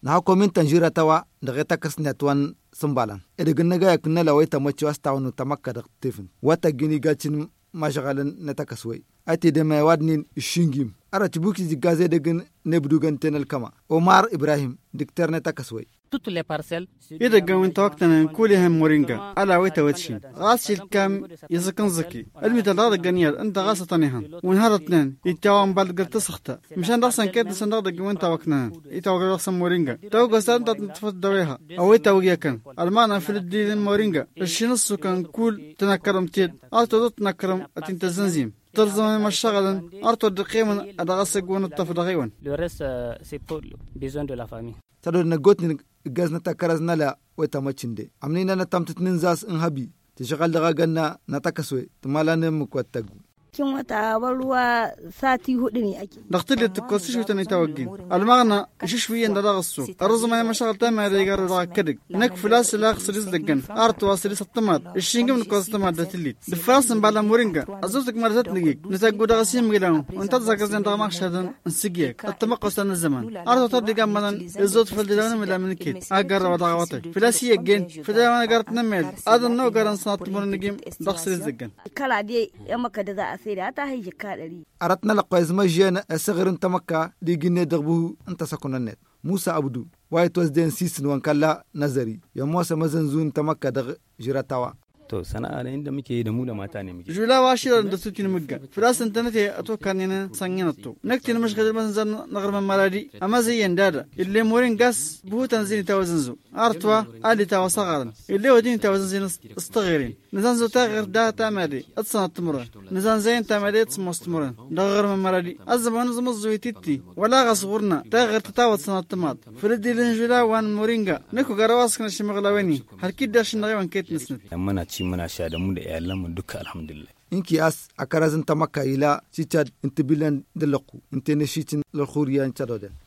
na hakomin tanjira tawa daga takas netwan sumbalan idigin naga yakna lawaita mace wasta wani tamakka da tifin wata gini gacin mashagalan na takaswai ati da mai wadnin shingim ara tibuki zigaze daga nebdugan tenal kama Omar Ibrahim diktar na takaswai toutes les parcelles إذا قوين توقتنا كلهم مورينجا على ويتا وتشين غاسل كام يزكن زكي المثال هذا جنيال أنت غاسة طنيهن ونهار اثنين يتوان بالقر تسخته مشان رأسا كيد سن هذا قوين توقتنا يتوقع رأسا مورينجا توقع سان تتفت دويها أو يتوقع كان المعنى في الدين مورينجا الشنص كان كل تنكرم تيد أرتو تنكرم أتنت زنزيم تلزم مشغلا أرتو دقيما أدغسق ونطف دغيوان le reste c'est pour besoin de la famille tado na gotni gazna takaraz nala wata macinde amnina na tamtitnin zas in habi ta shagal daga ganna na takaswe tumala ne mu kwattagu kin wata ruwa sati hudu ne ake دختلي تكوسش وتني توقين المغنى إيش شوية ندرغ السوق الرز ما مشغل تام هذا يقرر رغ كدق نك فلاس لا خسريز دقن أرت واصلي ستمات الشينجم نكوس تمات دتليت دفاس بالا مورينجا أزوزك مرزت نجيك نتاقو دغسيم ميلانو وانت تزاكزين دغماك شهدن نسيجيك التمقص تن الزمان أرت تردي مثلا الزوت فالدلان ملا من كيت أقرر ودغواتي فلاسية جين فدانا قرت نميل هذا النوع قرن صنات مورنجيم دخسريز دقن kala dai yan maka da za a sai da ta haije ka 100 aratna laqoys majena asagrin tamakka digine dagbu anta sakunanet Musa Abdu white was den season wankalla nazari ya Musa mazanzun tamakka dag jiratawa to sana'a da inda muke yi da mu da mata ne muke جولا واشير عند سوتين مجا فلاس انتنتي اتوقع اننا سانينتو نكتي مش قادر منزل نغر من مرادي اما زي اندادا اللي مورين غاس بو تنزيل توازنزو ارتوا الي تاو صغرن اللي ودين توازنزين استغيرين نزانزو تغير دا تامري اتصنت تمر نزان زين تامري تسمستمرن نغر من مرادي الزمان زمزويتيتي ولا غصغرنا تغير تتاوت سنه تمات فردي لنجولا وان مورينغا نكو غرواس كنا شمغلاويني هركي داش نغيوان كيت نسنت muna ci muna sha da mu da iyalan mu duka alhamdulillah inki as akarazin tamakka ila cichad intibilan dalaku intene shitin lkhuriyan chadoden